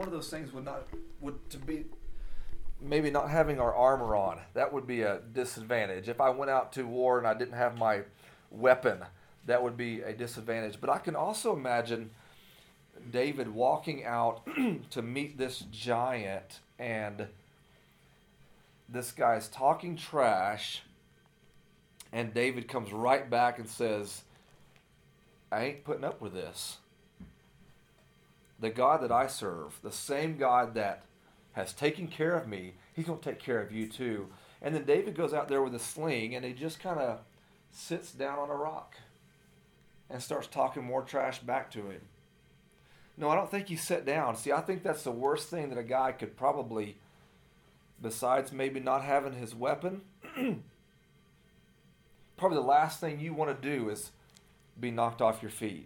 One of those things would to be maybe not having our armor on. That would be a disadvantage. If I went out to war and I didn't have my weapon, that would be a disadvantage. But I can also imagine David walking out to meet this giant, and this guy's talking trash, and David comes right back and says, I ain't putting up with this. The God that I serve, the same God that has taken care of me, he's going to take care of you too. And then David goes out there with a sling, and he just kind of sits down on a rock and starts talking more trash back to him. No, I don't think he sat down. See, I think that's the worst thing that a guy could probably, besides maybe not having his weapon, probably the last thing you want to do is be knocked off your feet.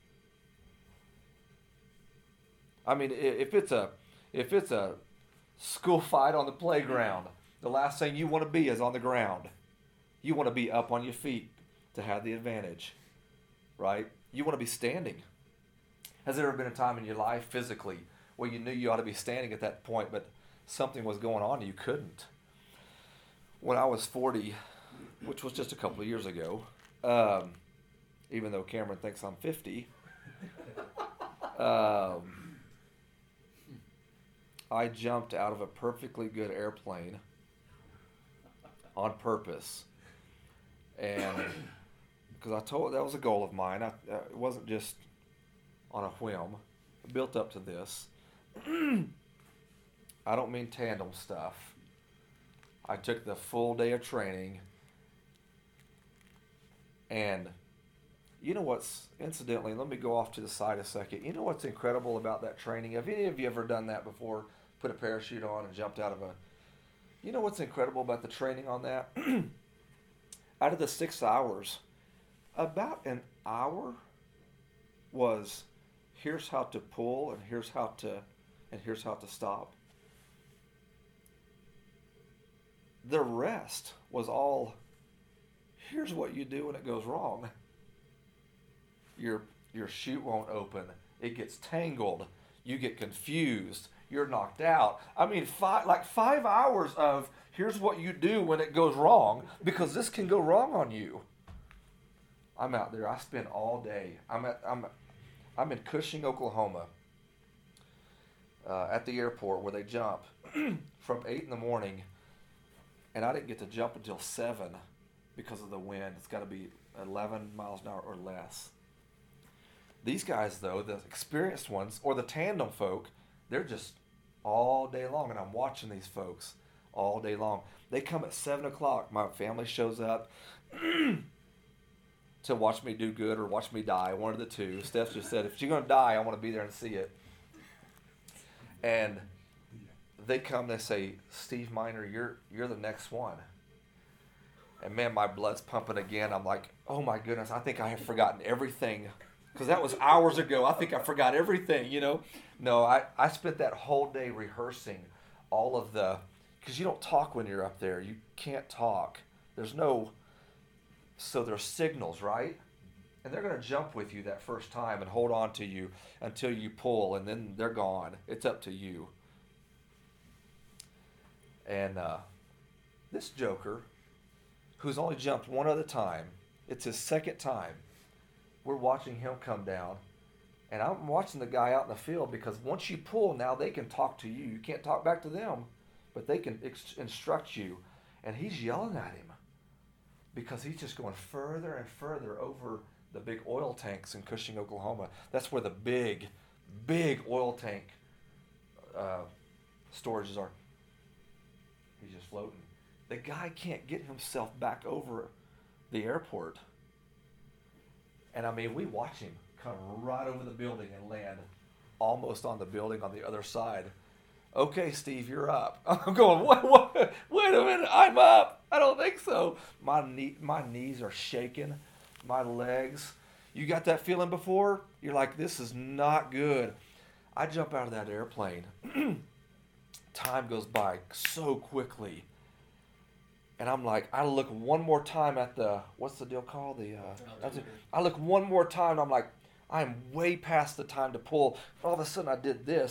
I mean, if it's a school fight on the playground, the last thing you want to be is on the ground. You want to be up on your feet to have the advantage, right? You want to be standing. Has there ever been a time in your life physically where you knew you ought to be standing at that point, but something was going on and you couldn't? When I was 40, which was just a couple of years ago, even though Cameron thinks I'm 50, I jumped out of a perfectly good airplane on purpose. And because I told that was a goal of mine. It wasn't just on a whim. I built up to this. I don't mean tandem stuff. I took the full day of training. And you know what's, incidentally, let me go off to the side a second. You know what's incredible about that training? Have any of you ever done that before? Put a parachute on and jumped out of a... You know what's incredible about the training on that? Out of the 6 hours, about an hour was here's how to pull and here's how to stop. The rest was all here's what you do when it goes wrong. Your chute won't open. It gets tangled. You get confused. You're knocked out. I mean, 5 hours of here's what you do when it goes wrong, because this can go wrong on you. I'm out there. I spend all day. I'm in Cushing, Oklahoma, at the airport where they jump from 8 in the morning, and I didn't get to jump until 7 because of the wind. It's got to be 11 miles an hour or less. These guys, though, the experienced ones, or the tandem folk, they're just all day long, and I'm watching these folks all day long. They come at 7 o'clock. My family shows up to watch me do good or watch me die, one of the two. Steph just said, if you're going to die, I want to be there and see it. And they come, they say, Steve Miner, you're the next one. And man, my blood's pumping again. I'm like, oh my goodness, I think I have forgotten everything. Because that was hours ago. I think I forgot everything, you know. No, I spent that whole day rehearsing all of the... Because you don't talk when you're up there. You can't talk. There's no... So there's signals, right? And they're going to jump with you that first time and hold on to you until you pull, and then they're gone. It's up to you. And this joker, who's only jumped one other time, it's his second time, we're watching him come down, and I'm watching the guy out in the field, because once you pull, now they can talk to you. You can't talk back to them, but they can instruct you. And he's yelling at him because he's just going further and further over the big oil tanks in Cushing, Oklahoma. That's where the big oil tank storages are. He's just floating. The guy can't get himself back over the airport. And I mean, we watch him come right over the building and land almost on the building on the other side. Okay, Steve, you're up. I'm going, what? Wait a minute, I'm up. I don't think so. My knees are shaking, my legs. You got that feeling before? You're like, this is not good. I jump out of that airplane. Time goes by so quickly. And I'm like, I look one more time at the, what's the deal called? I look one more time, and I'm like, I'm way past the time to pull. All of a sudden, I did this.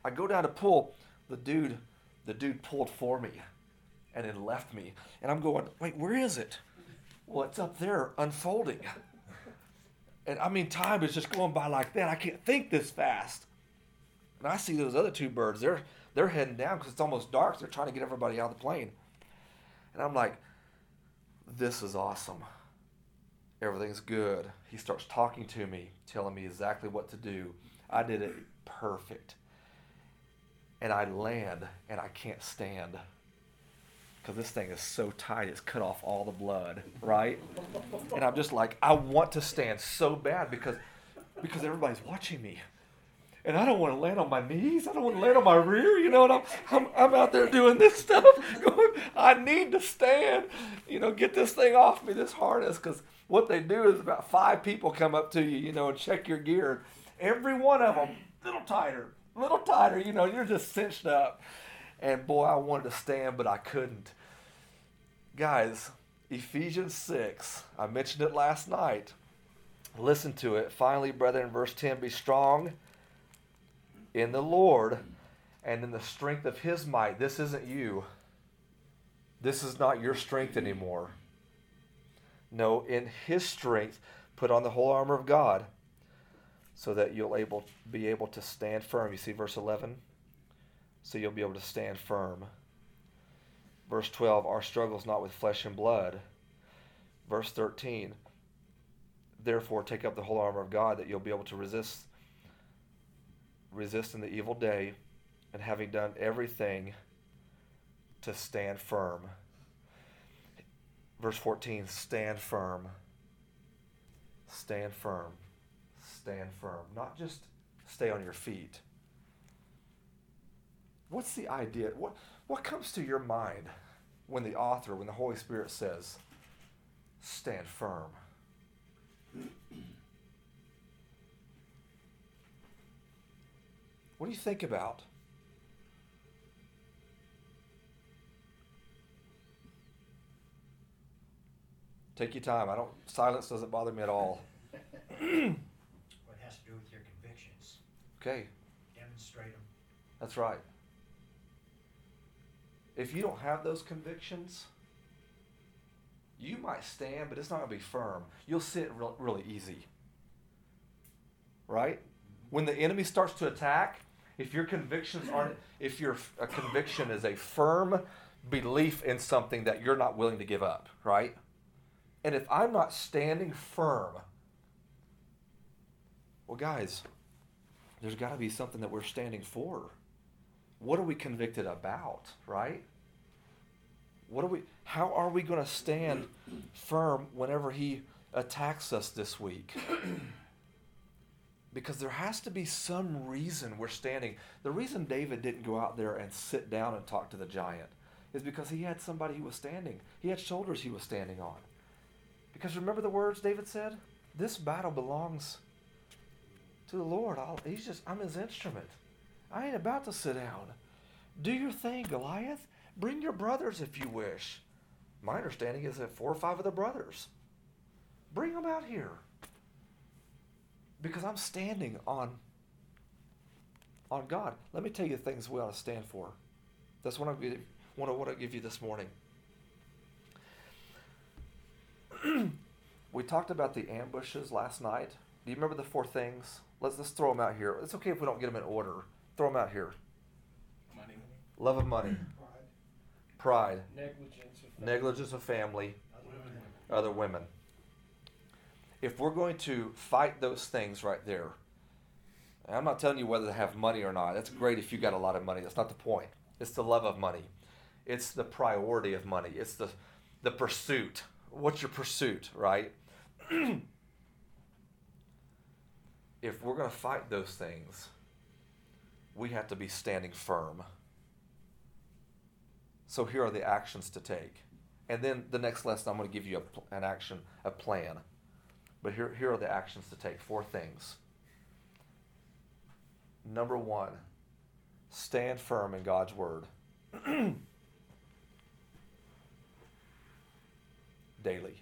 I go down to pull. The dude pulled for me and then left me. And I'm going, wait, where is it? Well, it's up there unfolding. And I mean, time is just going by like that. I can't think this fast. And I see those other two birds. They're heading down because it's almost dark. They're trying to get everybody out of the plane. And I'm like, this is awesome. Everything's good. He starts talking to me, telling me exactly what to do. I did it perfect. And I land, and I can't stand. Because this thing is so tight, it's cut off all the blood, right? And I'm just like, I want to stand so bad because everybody's watching me. And I don't want to land on my knees. I don't want to land on my rear, and I'm out there doing this stuff. Going, I need to stand, get this thing off me, this harness. Because what they do is about 5 people come up to you, and check your gear. Every one of them, little tighter, you're just cinched up. And boy, I wanted to stand, but I couldn't. Guys, Ephesians 6, I mentioned it last night. Listen to it. Finally, brethren, verse 10, be strong in the Lord and in the strength of his might. This isn't you. This is not your strength anymore. No, in his strength, put on the whole armor of God so that you'll be able to stand firm. You see verse 11? So you'll be able to stand firm. Verse 12, our struggle is not with flesh and blood. Verse 13, therefore take up the whole armor of God that you'll be able to resist in the evil day, and having done everything, to stand firm. Verse 14, stand firm. Stand firm. Stand firm. Not just stay on your feet. What's the idea? What comes to your mind when the Holy Spirit says, stand firm? What do you think about? Take your time. Silence doesn't bother me at all. Well, it has to do with your convictions. Okay. Demonstrate them. That's right. If you don't have those convictions, you might stand, but it's not going to be firm. You'll sit really easy. Right? When the enemy starts to attack, if your conviction is a firm belief in something that you're not willing to give up, right? And if I'm not standing firm, well, guys, there's got to be something that we're standing for. What are we convicted about, right? How are we going to stand firm whenever he attacks us this week? Because there has to be some reason we're standing. The reason David didn't go out there and sit down and talk to the giant is because he had somebody he was standing. He had shoulders he was standing on. Because remember the words David said? This battle belongs to the Lord. I'm his instrument. I ain't about to sit down. Do your thing, Goliath. Bring your brothers if you wish. My understanding is that 4 or 5 of the brothers. Bring them out here. Because I'm standing on God. Let me tell you the things we ought to stand for. That's what I want to give you this morning. We talked about the ambushes last night. Do you remember the 4 things? Let's throw them out here. It's okay if we don't get them in order. Throw them out here. Money. Love of money. Pride. Negligence of family. Other women. If we're going to fight those things right there, and I'm not telling you whether to have money or not. That's great if you got a lot of money. That's not the point. It's the love of money. It's the priority of money. It's the pursuit. What's your pursuit, right? If we're going to fight those things, we have to be standing firm. So here are the actions to take. And then the next lesson, I'm going to give you a plan. But here are the actions to take. 4 things. Number 1, stand firm in God's word. Daily.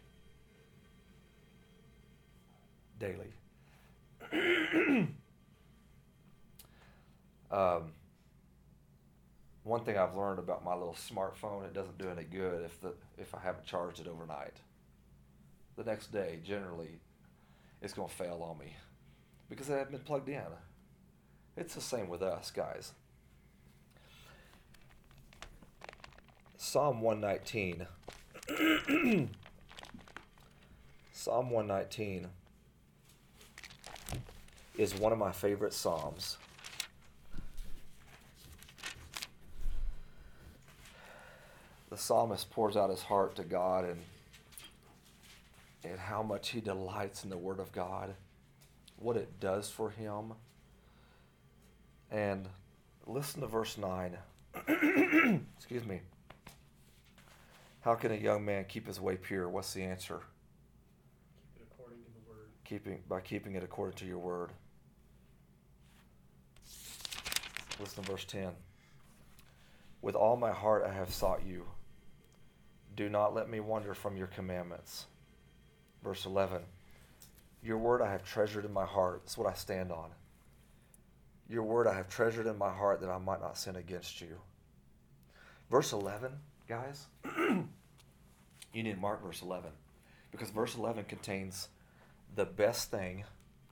One thing I've learned about my little smartphone, it doesn't do any good if I haven't charged it overnight. The next day, generally, it's going to fail on me because it hasn't been plugged in. It's the same with us, guys. Psalm 119. Psalm 119 is one of my favorite psalms. The psalmist pours out his heart to God and how much he delights in the Word of God, what it does for him. And listen to verse 9. Excuse me. How can a young man keep his way pure? What's the answer? Keep it according to the word. By keeping it according to your word. Listen to verse 10. With all my heart I have sought you. Do not let me wander from your commandments. Verse 11. Your word I have treasured in my heart. That's what I stand on. Your word I have treasured in my heart that I might not sin against you. Verse 11, guys, you need to mark verse 11. Because verse 11 contains the best thing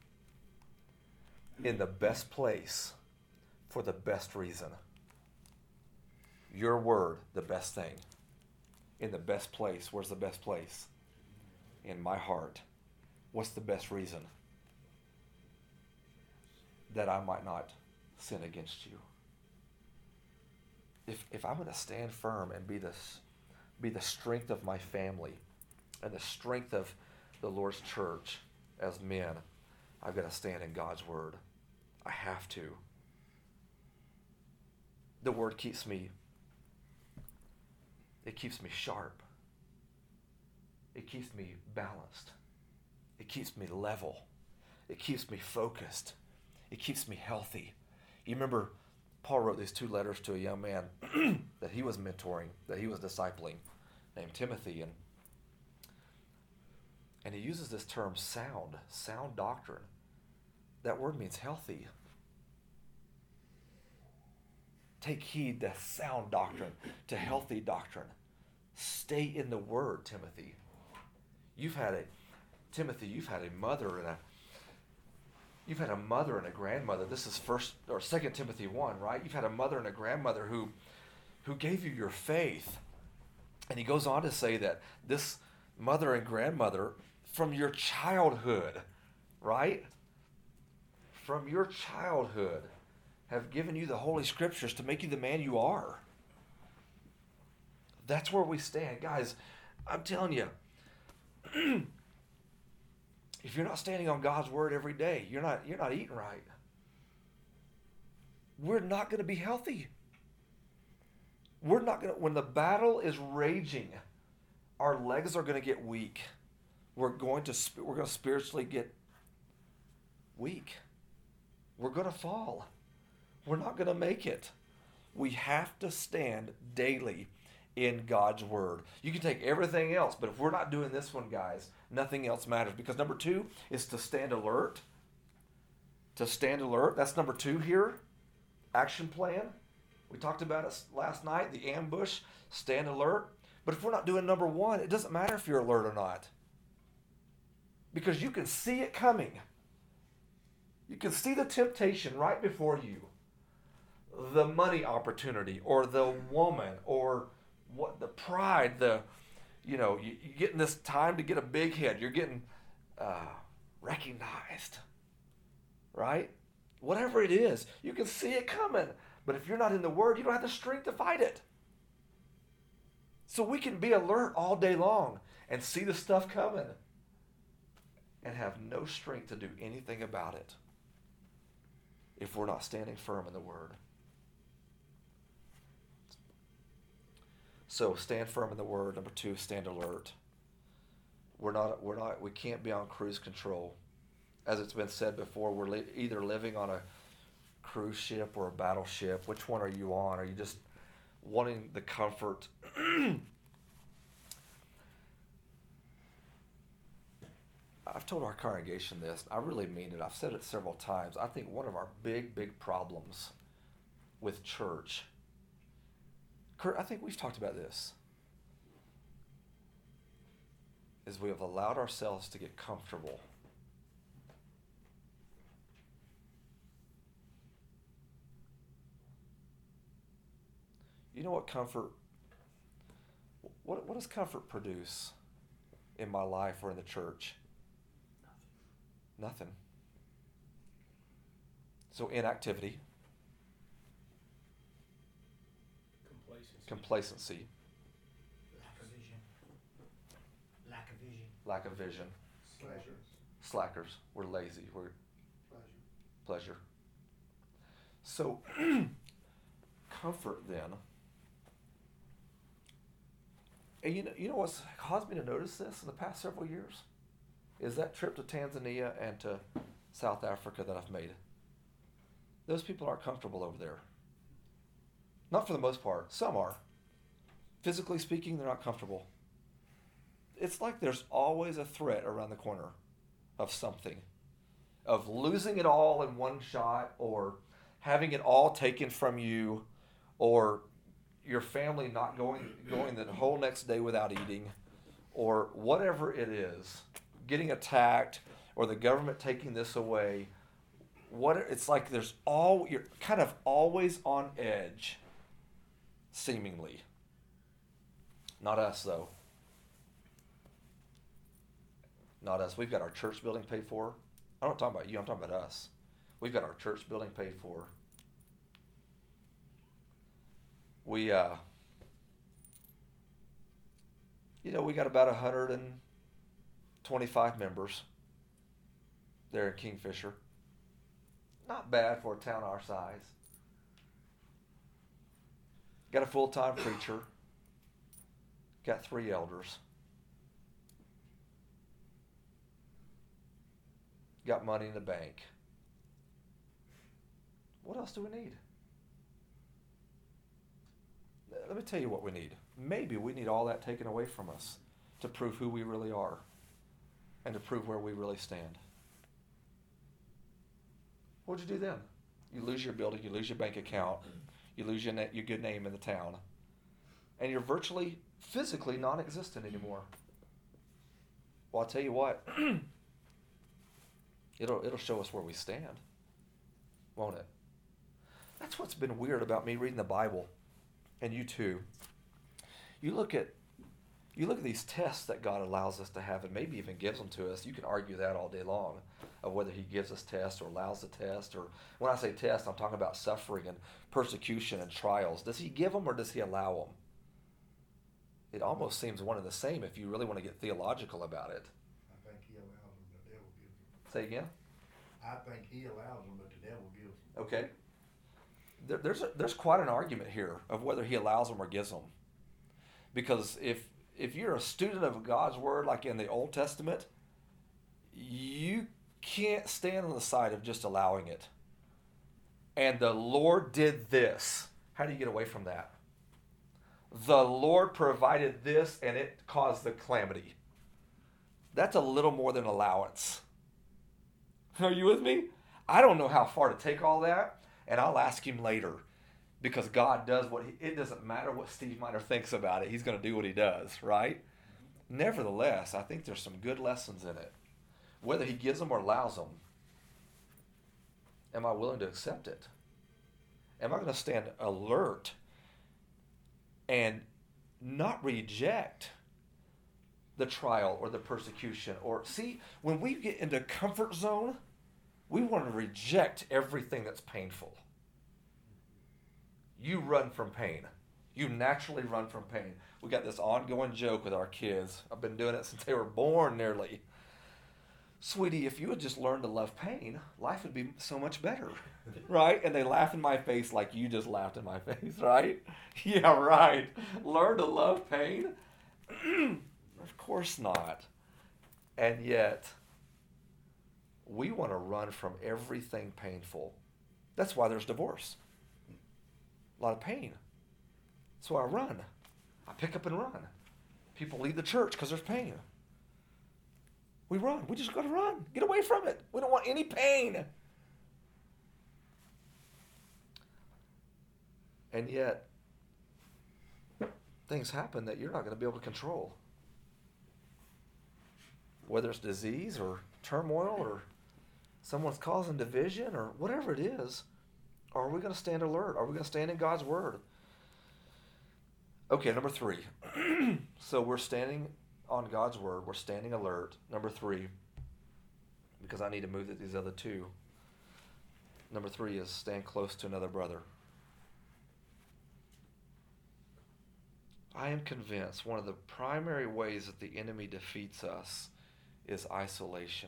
in the best place for the best reason. Your word, the best thing. In the best place. Where's the best place? In my heart. What's the best reason? That I might not sin against you. If I'm going to stand firm and be the strength of my family and the strength of the Lord's church as men, I've got to stand in God's word. I have to. The word keeps me sharp. It keeps me balanced. It keeps me level. It keeps me focused. It keeps me healthy. You remember Paul wrote these 2 letters to a young man that he was mentoring, that he was discipling, named Timothy, and he uses this term sound doctrine. That word means healthy. Take heed to sound doctrine, to healthy doctrine. Stay in the word, Timothy. You've had a mother and a grandmother. This is 2 Timothy 1, right? You've had a mother and a grandmother who gave you your faith. And he goes on to say that this mother and grandmother from your childhood, right? From your childhood have given you the Holy Scriptures to make you the man you are. That's where we stand. Guys, I'm telling you, if you're not standing on God's word every day, you're not eating right. We're not going to be healthy. We're not going to, when the battle is raging, our legs are going to get weak. We're going to spiritually get weak. We're going to fall. We're not going to make it. We have to stand daily in God's word. You can take everything else, but if we're not doing this one, guys, nothing else matters. Because number 2 is to stand alert. To stand alert. That's number 2 here. Action plan. We talked about it last night, the ambush, stand alert. But if we're not doing number 1, it doesn't matter if you're alert or not. Because you can see it coming. You can see the temptation right before you. The money opportunity, or the woman, or what, the pride, you're getting this time to get a big hit. You're getting recognized, right? Whatever it is, you can see it coming. But if you're not in the Word, you don't have the strength to fight it. So we can be alert all day long and see the stuff coming and have no strength to do anything about it if we're not standing firm in the Word. So stand firm in the word. Number 2, stand alert. We can't be on cruise control. As it's been said before, we're either living on a cruise ship or a battleship. Which one are you on? Are you just wanting the comfort? I've told our congregation this. I really mean it. I've said it several times. I think one of our big problems with church Kurt, I think we've talked about this. Is we have allowed ourselves to get comfortable. You know what comfort, what does comfort produce in my life or in the church? Nothing. So inactivity. Complacency. Lack of vision. Lack of vision. Lack of vision. Slackers. We're lazy. We're pleasure. So comfort then. And you know what's caused me to notice this in the past several years? Is that trip to Tanzania and to South Africa that I've made. Those people aren't comfortable over there. Not for the most part. Some are. Physically speaking, they're not comfortable. It's like there's always a threat around the corner of something. Of losing it all in one shot, or having it all taken from you, or your family not going the whole next day without eating, or whatever it is, getting attacked, or the government taking this away. It's like you're kind of always on edge, seemingly. Not us, though. Not us. We've got our church building paid for. I'm not talking about you, I'm talking about us. We've got our church building paid for. We got about 125 members there in Kingfisher. Not bad for a town our size. Got a full-time preacher. Got 3 elders. Got money in the bank. What else do we need? Let me tell you what we need. Maybe we need all that taken away from us to prove who we really are and to prove where we really stand. What'd you do then? You lose your building, you lose your bank account, you lose your good name in the town, and you're virtually, physically non-existent anymore. Well, I'll tell you what. It'll show us where we stand, won't it? That's what's been weird about me reading the Bible, and you too. You look at these tests that God allows us to have, and maybe even gives them to us. You can argue that all day long, of whether He gives us tests or allows the test. Or when I say test, I'm talking about suffering and persecution and trials. Does He give them or does He allow them? It almost seems one and the same if you really want to get theological about it. I think He allows them, the devil gives them. Say again? I think He allows them, but the devil gives them. Okay. There's quite an argument here of whether He allows them or gives them. Because if you're a student of God's Word, like in the Old Testament, you can't stand on the side of just allowing it. And the Lord did this. How do you get away from that? The Lord provided this and it caused the calamity. That's a little more than allowance. Are you with me? I don't know how far to take all that, and I'll ask Him later. Because God does it doesn't matter what Steve Miner thinks about it. He's going to do what He does, right? Nevertheless, I think there's some good lessons in it. Whether He gives them or allows them, am I willing to accept it? Am I going to stand alert and not reject the trial or the persecution? Or see, when we get into comfort zone, we want to reject everything that's painful. You run from pain. You naturally run from pain. We got this ongoing joke with our kids. I've been doing it since they were born nearly. Sweetie, if you would just learn to love pain, life would be so much better, right? And they laugh in my face like you just laughed in my face, right? Yeah, right. Learn to love pain? Of course not. And yet, we want to run from everything painful. That's why there's divorce. A lot of pain. That's why I run. I pick up and run. People leave the church because there's pain. We run. We just got to run. Get away from it. We don't want any pain. And yet, things happen that you're not going to be able to control. Whether it's disease or turmoil or someone's causing division or whatever it is, are we going to stand alert? Are we going to stand in God's word? Okay, number 3. So we're standing on God's word. We're standing alert. Number 3, because I need to move to these other 2. Number 3 is stand close to another brother. I am convinced one of the primary ways that the enemy defeats us is isolation.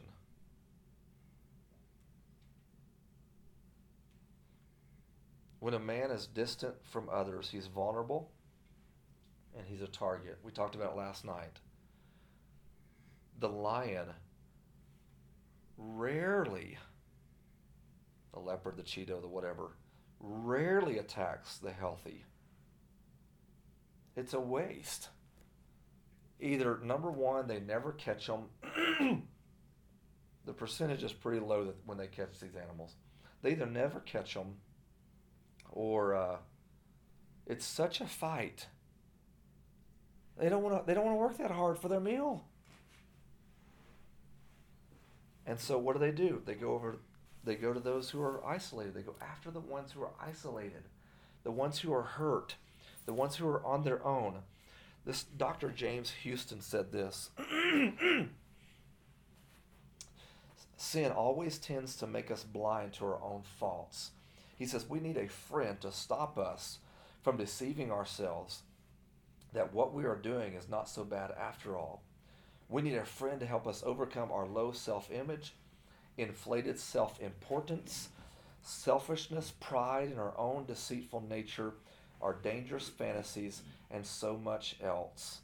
When a man is distant from others, he's vulnerable and he's a target. We talked about it last night. The lion rarely, the leopard, the cheetah, the whatever, rarely attacks the healthy. It's a waste. Either, number one, they never catch them. The percentage is pretty low that when they catch these animals. They either never catch them, or it's such a fight. They don't want to work that hard for their meal. And so what do? They go to those who are isolated. They go after the ones who are isolated, the ones who are hurt, the ones who are on their own. This Dr. James Houston said this. Sin always tends to make us blind to our own faults. He says we need a friend to stop us from deceiving ourselves that what we are doing is not so bad after all. We need a friend to help us overcome our low self-image, inflated self-importance, selfishness, pride in our own deceitful nature, our dangerous fantasies, and so much else.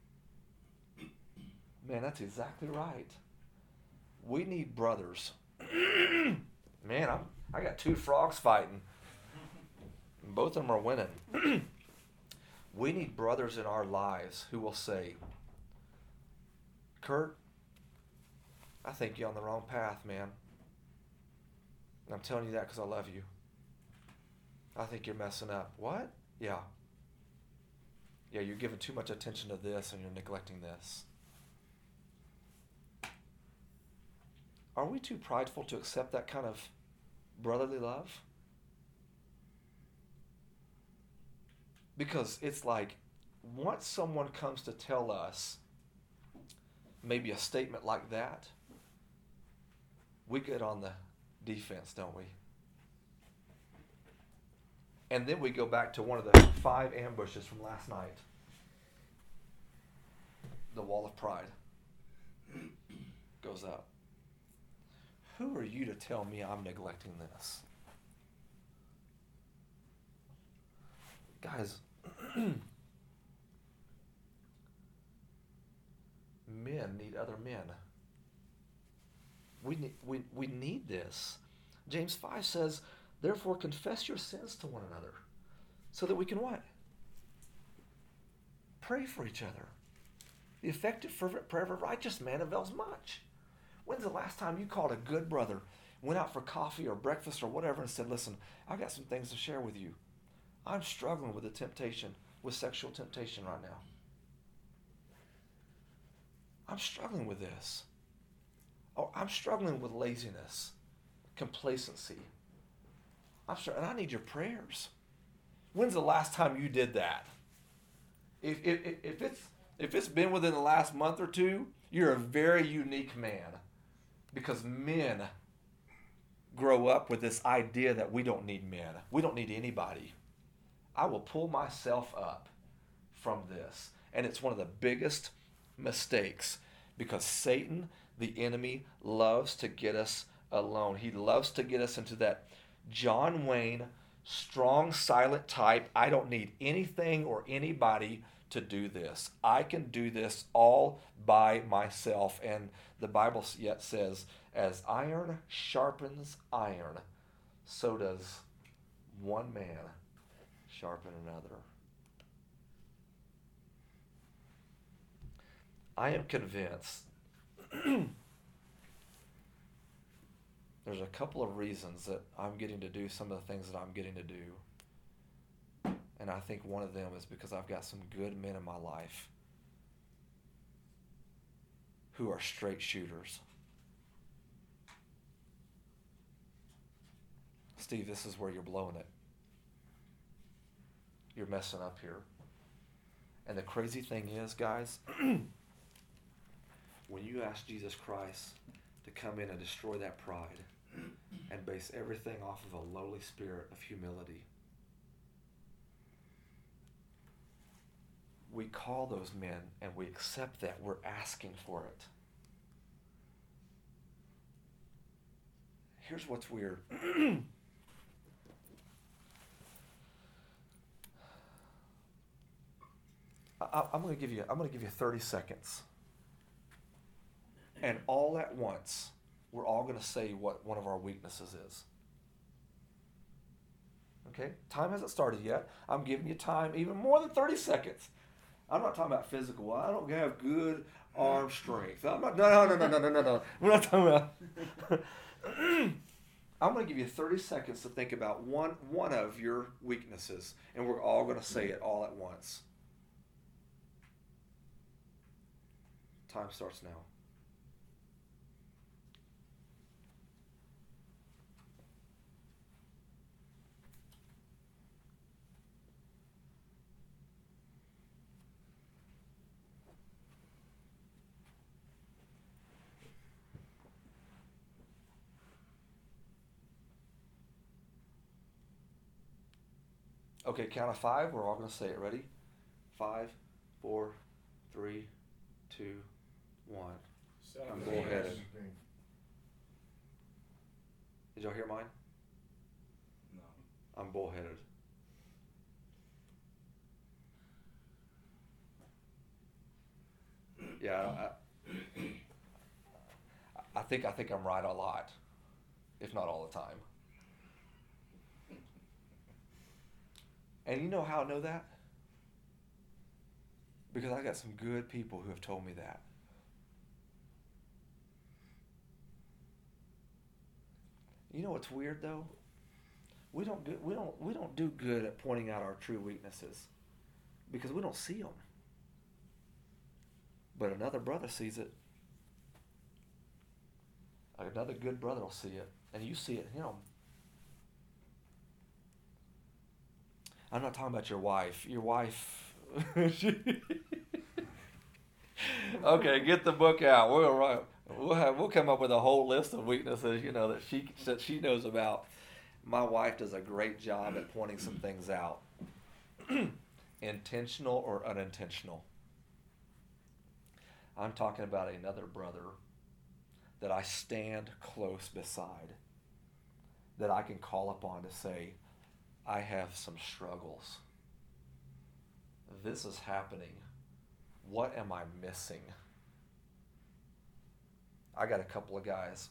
Man, that's exactly right. We need brothers. Man, I got 2 frogs fighting. Both of them are winning. We need brothers in our lives who will say, Kurt, I think you're on the wrong path, man. And I'm telling you that because I love you. I think you're messing up. What? Yeah. Yeah, you're giving too much attention to this and you're neglecting this. Are we too prideful to accept that kind of brotherly love? Because it's like, once someone comes to tell us maybe a statement like that, we get on the defense, don't we? And then we go back to one of the 5 ambushes from last night. The wall of pride goes up. Who are you to tell me I'm neglecting this? Guys, men need other men. We need this. James 5 says, therefore confess your sins to one another so that we can what? Pray for each other. The effective fervent prayer of a righteous man avails much. When's the last time you called a good brother, went out for coffee or breakfast or whatever and said, listen, I've got some things to share with you. I'm struggling with with sexual temptation right now. I'm struggling with this. Oh, I'm struggling with laziness, complacency. And I need your prayers. When's the last time you did that? If it's been within the last month or 2, you're a very unique man. Because men grow up with this idea that we don't need men. We don't need anybody. I will pull myself up from this. And it's one of the biggest mistakes because Satan, the enemy, loves to get us alone. He loves to get us into that John Wayne, strong, silent type. I don't need anything or anybody to do this. I can do this all by myself. And the Bible yet says, as iron sharpens iron, so does one man sharpen another. I am convinced there's a couple of reasons that I'm getting to do some of the things that I'm getting to do. And I think one of them is because I've got some good men in my life who are straight shooters. Steve, this is where you're blowing it. You're messing up here. And the crazy thing is, guys, when you ask Jesus Christ to come in and destroy that pride and base everything off of a lowly spirit of humility, we call those men and we accept that. We're asking for it. Here's what's weird. I'm going to give you 30 seconds. And all at once, we're all going to say what one of our weaknesses is. Okay? Time hasn't started yet. I'm giving you time, even more than 30 seconds. I'm not talking about physical. I don't have good arm strength. I'm not. No. We're not talking about. I'm going to give you 30 seconds to think about one of your weaknesses, and we're all going to say it all at once. Time starts now. Okay, count of 5. We're all going to say it. Ready? 5, 4, 3, 2, 1. I'm bullheaded. Did y'all hear mine? No. I'm bullheaded. Yeah, I think I'm right a lot, if not all the time. And you know how I know that? Because I got some good people who have told me that. You know what's weird though? We don't do good at pointing out our true weaknesses because we don't see them. But another brother sees it. Another good brother will see it, and you see it in him. I'm not talking about your wife. Your wife. Okay, get the book out. We'll come up with a whole list of weaknesses, that she knows about. My wife does a great job at pointing some things out, intentional or unintentional. I'm talking about another brother that I stand close beside, that I can call upon to say, I have some struggles. This is happening. What am I missing? I got a couple of guys.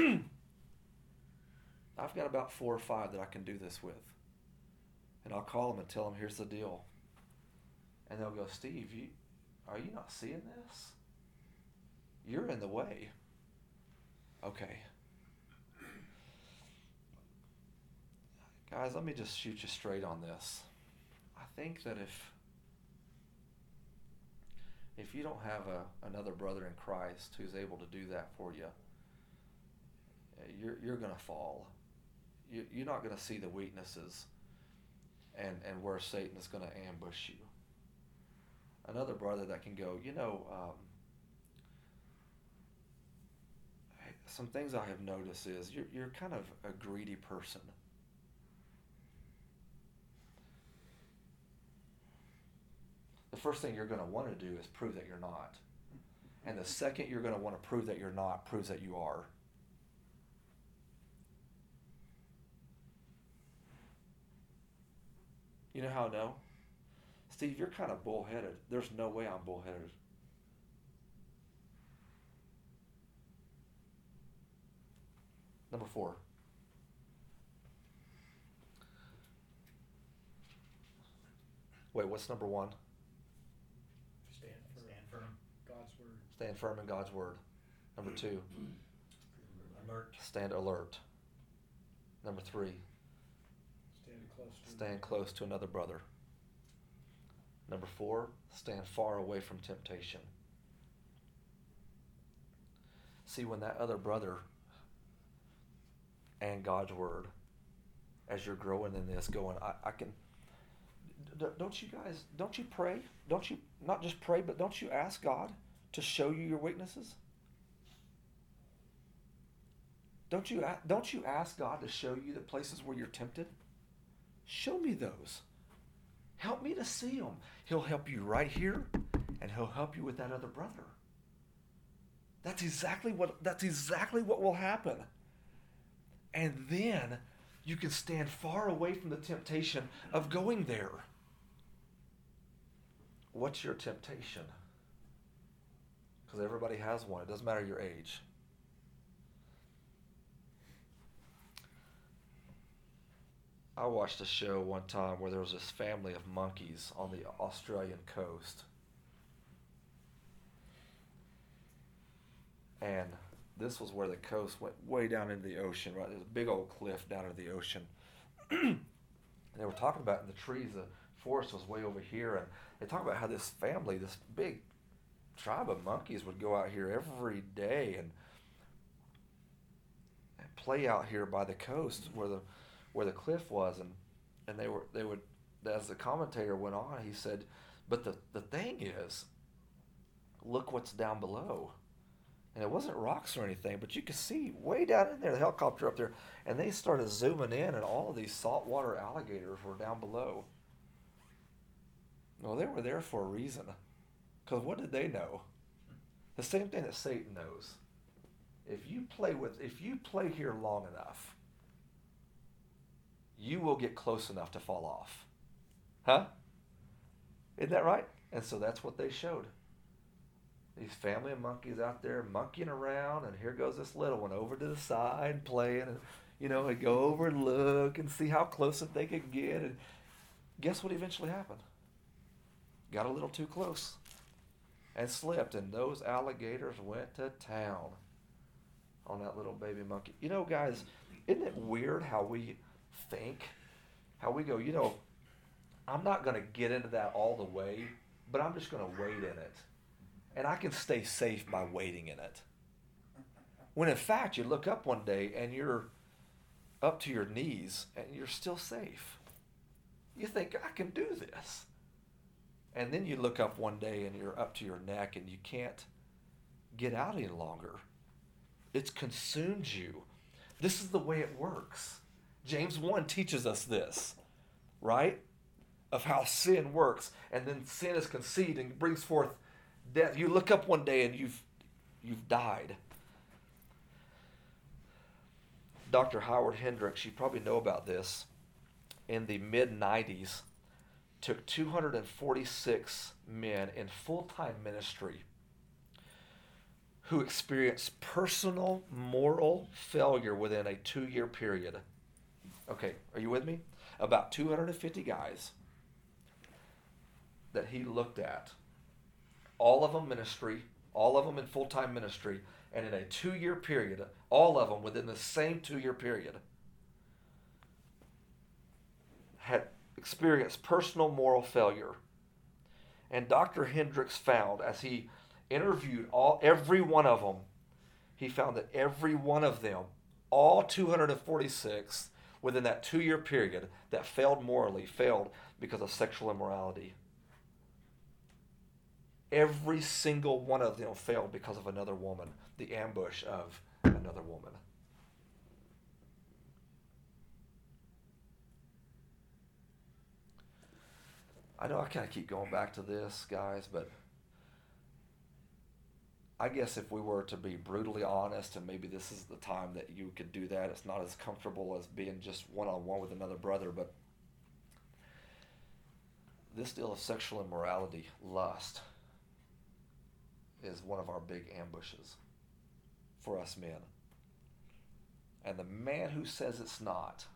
I've got about 4 or 5 that I can do this with. And I'll call them and tell them, here's the deal. And they'll go, Steve, are you not seeing this? You're in the way. Okay. Guys, let me just shoot you straight on this. I think that if you don't have another brother in Christ who's able to do that for you, you're going to fall. You're not going to see the weaknesses and where Satan is going to ambush you. Another brother that can go, some things I have noticed is you're kind of a greedy person. The first thing you're going to want to do is prove that you're not. And the second you're going to want to prove that you're not proves that you are. You know how I know? Steve, you're kind of bullheaded. There's no way I'm bullheaded. Number 4. Wait, what's number 1? Stand firm. God's word. Stand firm in God's word. Number 2. Alert. Stand alert. Number 3. Stand close to Stand close to another brother. Number 4, stand far away from temptation. See, when that other brother and God's word, as you're growing in this, going, I can, don't you pray? Don't you, not just pray, but don't you ask God to show you your weaknesses? Don't you ask God to show you the places where you're tempted? Show me those. Help me to see them. He'll help you right here, and he'll help you with that other brother. That's exactly what will happen. And then you can stand far away from the temptation of going there. What's your temptation? Because everybody has one. It doesn't matter your age. I watched a show one time where there was this family of monkeys on the Australian coast. And this was where the coast went way down into the ocean, right? There's a big old cliff down into the ocean. And they were talking about in the trees, the forest was way over here, and they talk about how this family, this big tribe of monkeys would go out here every day and play out here by the coast where the cliff was, and they would, as the commentator went on, he said, but the thing is, look what's down below. And it wasn't rocks or anything, but you could see way down in there, the helicopter up there, and they started zooming in, and all of these saltwater alligators were down below. Well, they were there for a reason. Because what did they know? The same thing that Satan knows. If you play here long enough, you will get close enough to fall off. Huh? Isn't that right? And so that's what they showed. These family of monkeys out there monkeying around, and here goes this little one over to the side playing, and they go over and look and see how close that they could get, and guess what eventually happened? Got a little too close and slipped, and those alligators went to town on that little baby monkey. Guys, isn't it weird how we think, how we go, I'm not going to get into that all the way, but I'm just going to wade in it. And I can stay safe by wading in it. When in fact, you look up one day and you're up to your knees and you're still safe. You think, I can do this. And then you look up one day and you're up to your neck and you can't get out any longer. It's consumed you. This is the way it works. James 1 teaches us this, right? Of how sin works. And then sin is conceived and brings forth death. You look up one day and you've died. Dr. Howard Hendricks, you probably know about this, in the mid-90s, took 246 men in full-time ministry who experienced personal moral failure within a 2-year period. Okay, are you with me? About 250 guys that he looked at. All of them ministry, all of them in full-time ministry, and in a 2-year period, all of them within the same 2-year period had experienced personal moral failure. And Dr. Hendricks found, as he interviewed every one of them, he found that every one of them, all 246, within that 2-year period that failed morally, failed because of sexual immorality. Every single one of them failed because of another woman, the ambush of another woman. I know I kind of keep going back to this, guys, but I guess if we were to be brutally honest, and maybe this is the time that you could do that, it's not as comfortable as being just one-on-one with another brother, but this deal of sexual immorality, lust, is one of our big ambushes for us men. And the man who says it's not,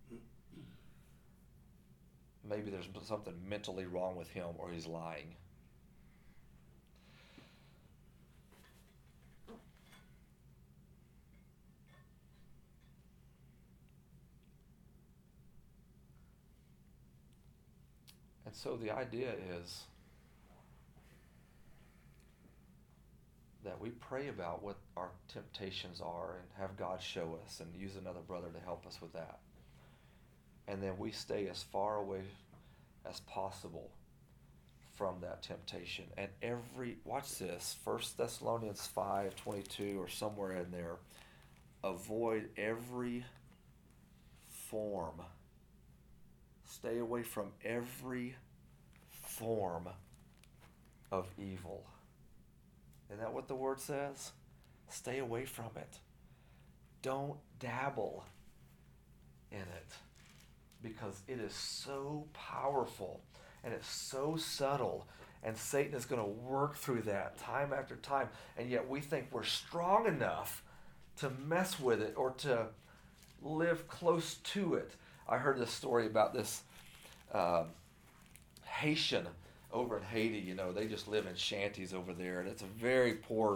maybe there's something mentally wrong with him, or he's lying. And so the idea is, that we pray about what our temptations are and have God show us and use another brother to help us with that. And then we stay as far away as possible from that temptation. And watch this, 1 Thessalonians 5:22 or somewhere in there, avoid every form. Stay away from every form of evil. Isn't that what the word says? Stay away from it. Don't dabble in it, because it is so powerful and it's so subtle, and Satan is going to work through that time after time, and yet we think we're strong enough to mess with it or to live close to it. I heard this story about this Haitian over in Haiti. You know, they just live in shanties over there, and it's a very poor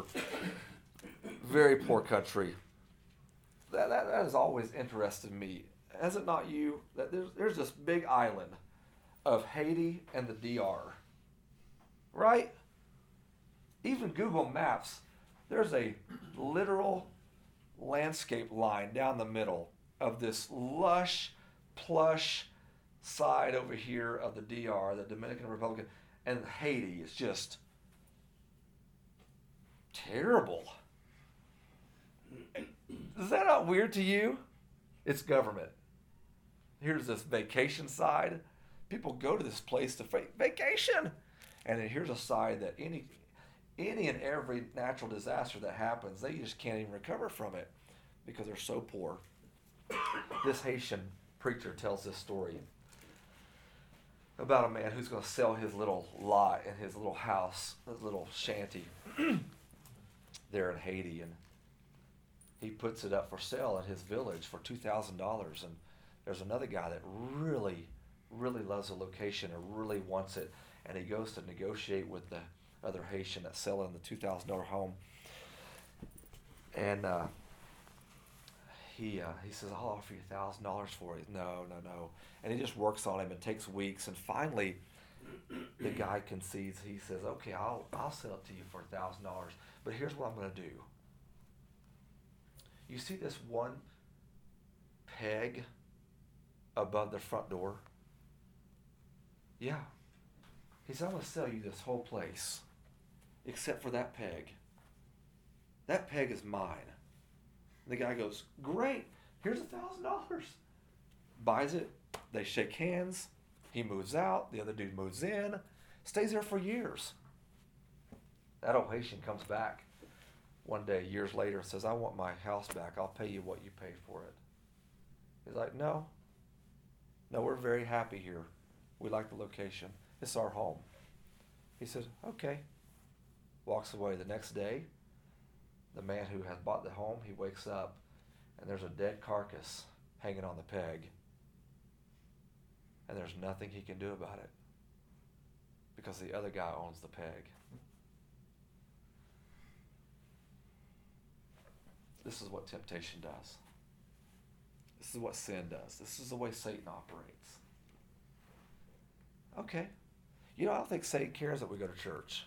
country. That has always interested me. Has it not you? That there's this big island of Haiti and the DR, right? Even Google Maps, there's a literal landscape line down the middle of this lush, plush side over here of the DR, the Dominican Republic, and Haiti is just terrible. Is that not weird to you? It's government. Here's this vacation side. People go to this place to vacation. And then here's a side that any and every natural disaster that happens, they just can't even recover from it because they're so poor. This Haitian preacher tells this story about a man who's going to sell his little lot and his little house, his little shanty there in Haiti, and he puts it up for sale in his village for $2,000. And there's another guy that really, really loves the location and really wants it, and he goes to negotiate with the other Haitian that's selling the $2,000 home, and he says, "I'll offer you $1,000 for it." No, and he just works on him. It takes weeks, and finally, the guy concedes. He says, "Okay, I'll sell it to you for $1,000, but here's what I'm going to do. You see this one peg above the front door? Yeah." He said, "I'm going to sell you this whole place, except for that peg. That peg is mine." The guy goes, "Great, here's $1,000. Buys it. They shake hands. He moves out. The other dude moves in. Stays there for years. That old Haitian comes back one day, years later, and says, "I want my house back. I'll pay you what you paid for it." He's like, No, we're very happy here. We like the location. It's our home." He says, "Okay." Walks away. The next day, the man who has bought the home, he wakes up, and there's a dead carcass hanging on the peg. And there's nothing he can do about it because the other guy owns the peg. This is what temptation does. This is what sin does. This is the way Satan operates. Okay. I don't think Satan cares that we go to church.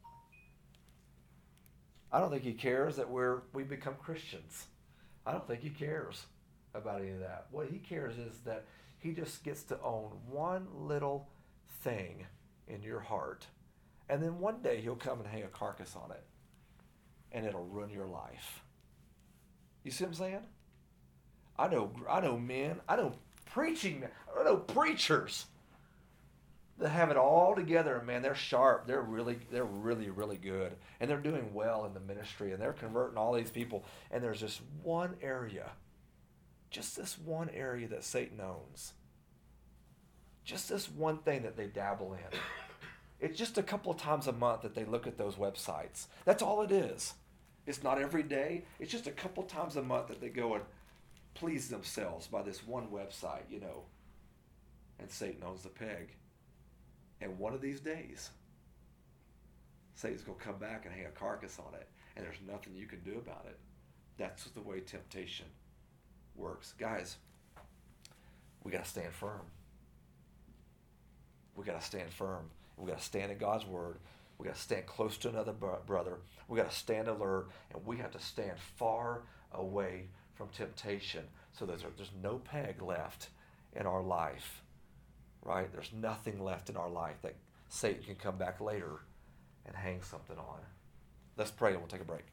I don't think he cares that we become Christians. I don't think he cares about any of that. What he cares is that he just gets to own one little thing in your heart. And then one day he'll come and hang a carcass on it. And it'll ruin your life. You see what I'm saying? I know men, I know preaching men, I know preachers that have it all together, and man, they're sharp. They're really, really good. And they're doing well in the ministry, and they're converting all these people. And there's just one area, just this one area that Satan owns. Just this one thing that they dabble in. It's just a couple of times a month that they look at those websites. That's all it is. It's not every day. It's just a couple of times a month that they go and please themselves by this one website, And Satan owns the peg. And one of these days, Satan's going to come back and hang a carcass on it, and there's nothing you can do about it. That's the way temptation works. Guys, we got to stand firm. We got to stand firm. We got to stand in God's word. We got to stand close to another brother. We got to stand alert, and we have to stand far away from temptation so that there's no peg left in our life, right? There's nothing left in our life that Satan can come back later and hang something on. Let's pray and we'll take a break.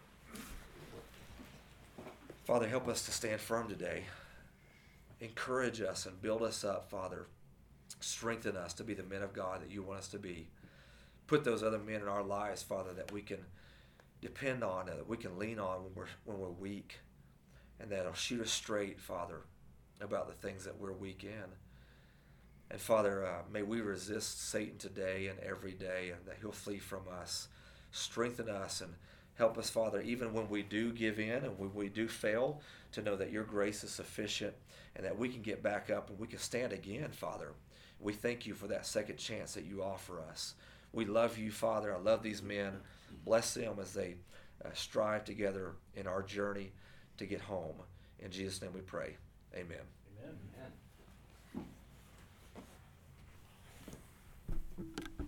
Father, help us to stand firm today. Encourage us and build us up, Father. Strengthen us to be the men of God that you want us to be. Put those other men in our lives, Father, that we can depend on, that we can lean on when we're weak, and that'll shoot us straight, Father, about the things that we're weak in. And Father, may we resist Satan today and every day, and that he'll flee from us. Strengthen us and help us, Father, even when we do give in and when we do fail, to know that your grace is sufficient and that we can get back up and we can stand again, Father. We thank you for that second chance that you offer us. We love you, Father. I love these men. Bless them as they strive together in our journey to get home. In Jesus' name we pray. Amen. Amen.